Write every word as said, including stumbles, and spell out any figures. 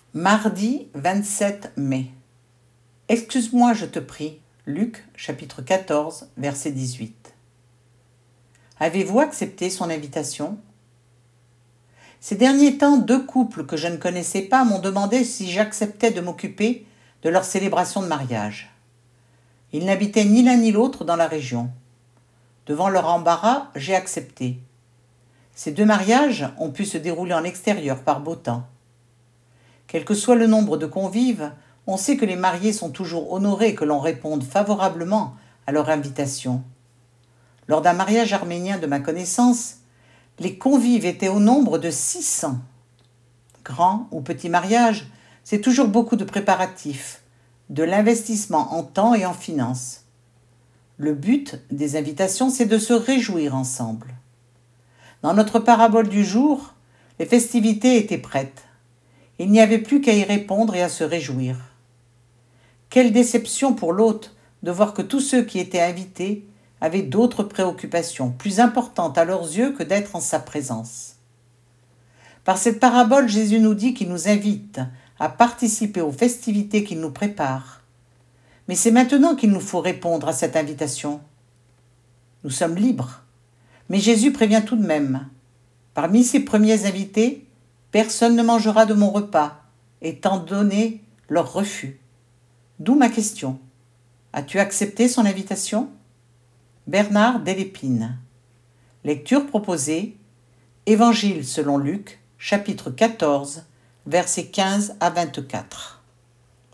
Mardi vingt-sept mai. Excuse-moi, je te prie. Luc, chapitre quatorze, verset dix-huit. Avez-vous accepté son invitation ? Ces derniers temps, deux couples que je ne connaissais pas m'ont demandé si j'acceptais de m'occuper de leur célébration de mariage. Ils n'habitaient ni l'un ni l'autre dans la région. Devant leur embarras, j'ai accepté. Ces deux mariages ont pu se dérouler en extérieur par beau temps. Quel que soit le nombre de convives, on sait que les mariés sont toujours honorés que l'on réponde favorablement à leur invitation. Lors d'un mariage arménien de ma connaissance, les convives étaient au nombre de six cents. Grand ou petit mariage, c'est toujours beaucoup de préparatifs, de l'investissement en temps et en finances. Le but des invitations, c'est de se réjouir ensemble. Dans notre parabole du jour, les festivités étaient prêtes. Il n'y avait plus qu'à y répondre et à se réjouir. Quelle déception pour l'hôte de voir que tous ceux qui étaient invités avaient d'autres préoccupations, plus importantes à leurs yeux que d'être en sa présence. Par cette parabole, Jésus nous dit qu'il nous invite à participer aux festivités qu'il nous prépare. Mais c'est maintenant qu'il nous faut répondre à cette invitation. Nous sommes libres, mais Jésus prévient tout de même. Parmi ses premiers invités, personne ne mangera de mon repas, étant donné leur refus. D'où ma question. As-tu accepté son invitation ? Bernard Delépine. Lecture proposée. Évangile selon Luc, chapitre quatorze, versets quinze à vingt-quatre.